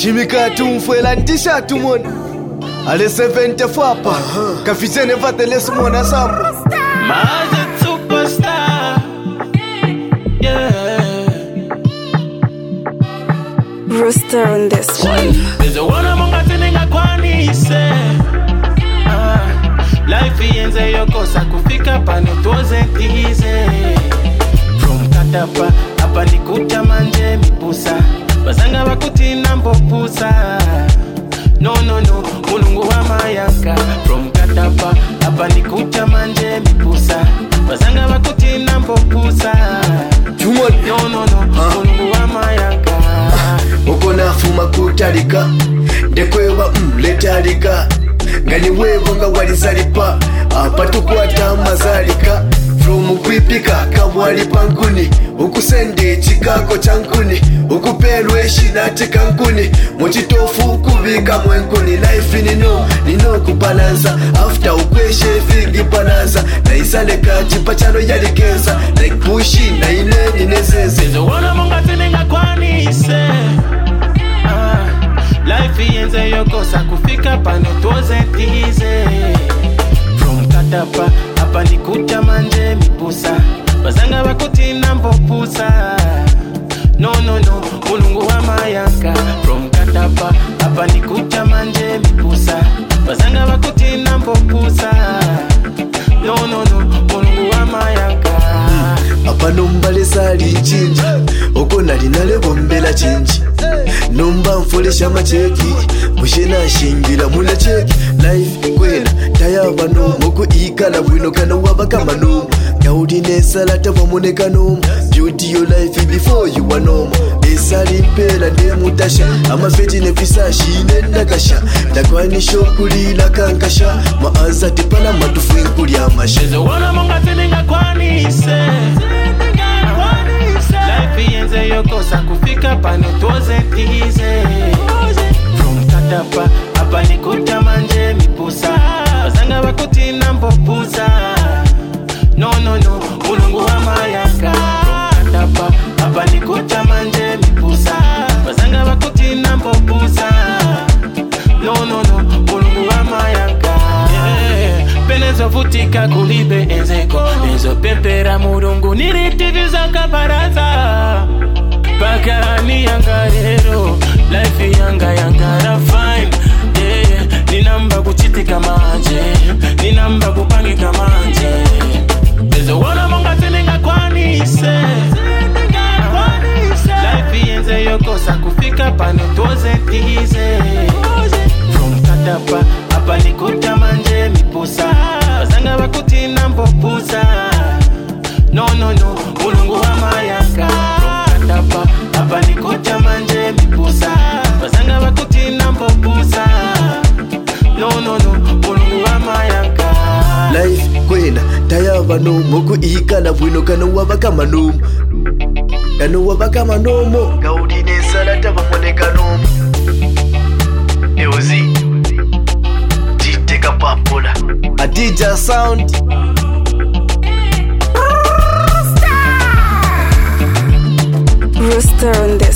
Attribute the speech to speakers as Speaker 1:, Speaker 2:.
Speaker 1: Chimikatu mfuela ndisha tumona Ale 74 pa Kafizene vate lesmona sambo
Speaker 2: Maze superstar. Yeah.
Speaker 3: Rooster on this one.
Speaker 2: There's a one among us in a kwani say. Life yenze yokosa kufika pano it wasn't easy. From Katapa hapa nikuta manje mipusa. Basanga bakuti nambo pusa. No, mulungu wa mayaka. From Katapa hapa nikuta manje mipusa. Basanga bakuti nambo pusa. No, mulungu wa mayaka.
Speaker 1: Uko nafuma kutalika Ndekwewa letalika Ngani wevo nga walizalipa Apa tukwata mazalika From kwipika kawali pankuni Ukusende chikako chankuni Ukupelwe shinati kankuni Mochitofu kubika mwenkuni Life nino kubalanza After ukweshe figi balanza Na isale kati pachano yalikeza Like pushi na ineni nezeze
Speaker 2: There's a one among us in a kwani say. Life yenze yokosa kufika pano it wasn't easy. From Katapa hapa nikuta manje mipusa. Basanga bakuti nambo pusa. No, mulungu wa mayaka. From Katapa hapa nikuta manje mipusa. Basanga bakuti nambo pusa. No, mulungu wa mayaka.
Speaker 1: Apa nombale sali chinji Oko nalinale bombela chinji Nomba mfolesha macheki Mushena shingira muna cheki Life kwena tayaba nomo Kuikala bwino kana wabaka manomo Gaudi nesala tava moneka nomo Beauty your life before you were normal Esali mpela de mutasha Ama feti nefisa shine ndakasha Dakwani shokuli la kankasha Maanza tipala matufu inkuli amasha
Speaker 2: There's a one among us in a kwani say. Life yenze yokosa kufika pano it wasn't easy. From Katapa hapa nikuta manje mipusa. Basanga bakuti nambo pusa. No, mulungu wa mayaka. From Katapa hapa nikuta manje mipusa. Basanga bakuti nambo pusa. No, mulungu wa mayaka. Penezo vutika kulibe enzeko. Nezo pempera murungu niritiviza kaparaza. Pakani yangarero. Life yanga fine. Yeah. Ninamba kuchitika manje. Ninamba kupangika manje. There's a one among us in a kwani say. Life yenze yokosa kufika pano it wasn't easy. From Katapa hapa nikuta manje mipusa. Basanga bakuti nambo pusa. No, mulungu wa mayaka. From Katapa hapa nikuta manje mipusa. Basanga bakuti nambo pusa. No, mulungu wa mayaka.
Speaker 1: Life kwena tayaba nomo Kuikala bwino kana wabaka manomo Kano wabaka manomo Gaudi nesala tava moneka nomo Euzi Titeka papola Adija sound
Speaker 3: Rooster on this